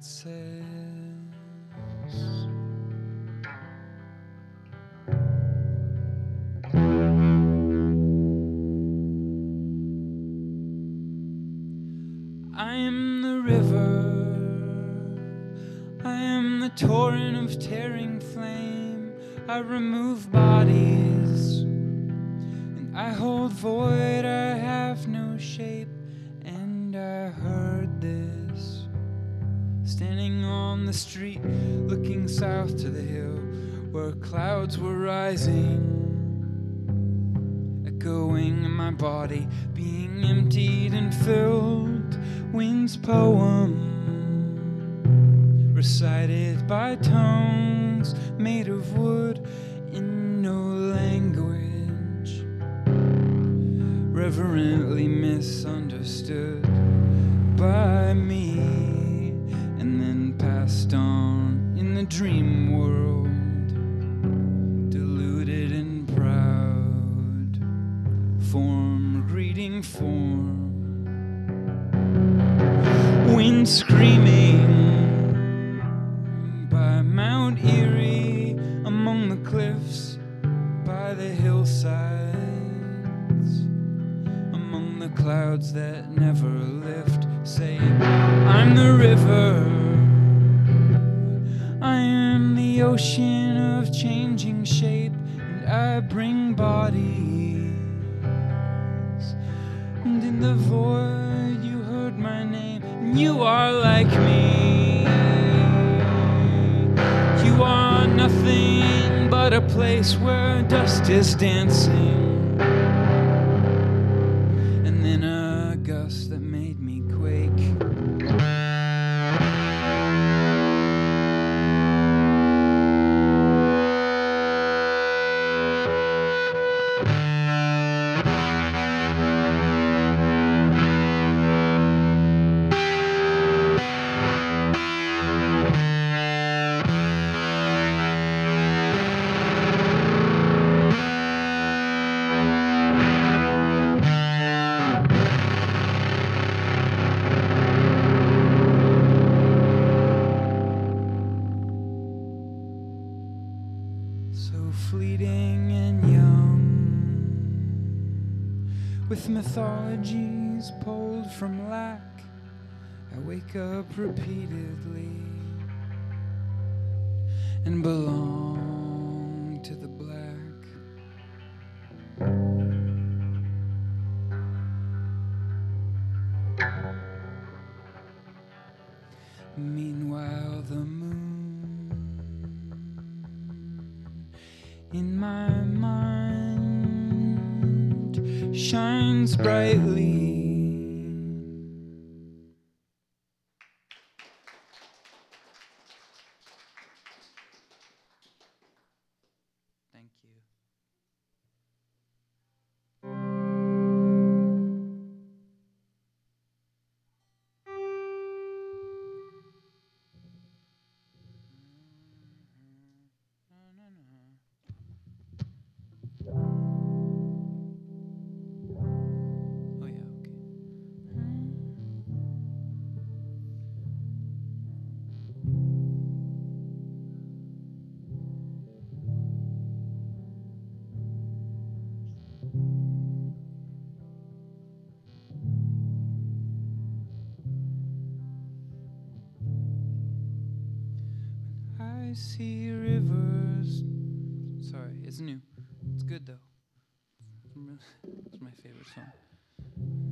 says. I am the river, I am the torrent of tearing flame. I remove bodies, and I hold void, I have no shape. And I heard this, standing on the street, looking south to the hill, where clouds were rising, echoing in my body, being emptied and filled. Wind's poem, recited by tongues made of wood in no language, reverently misunderstood by me, and then passed on in the dream world, deluded and proud, form greeting form. Wind screaming by Mount Erie, among the cliffs, by the hillsides, among the clouds that never lift, saying, I'm the river, I am the ocean of changing shape, and I bring bodies, and in the void you heard my name, and you are like me. You are nothing but a place where dust is dancing, and then a gust that made me quake. So fleeting and young, with mythologies pulled from lack, I wake up repeatedly and belong to the black. Meanwhile, the moon in my mind shines brightly. Thank you. Oh yeah, okay. I see rivers. Sorry, it's new. It's good though. It's my favorite song.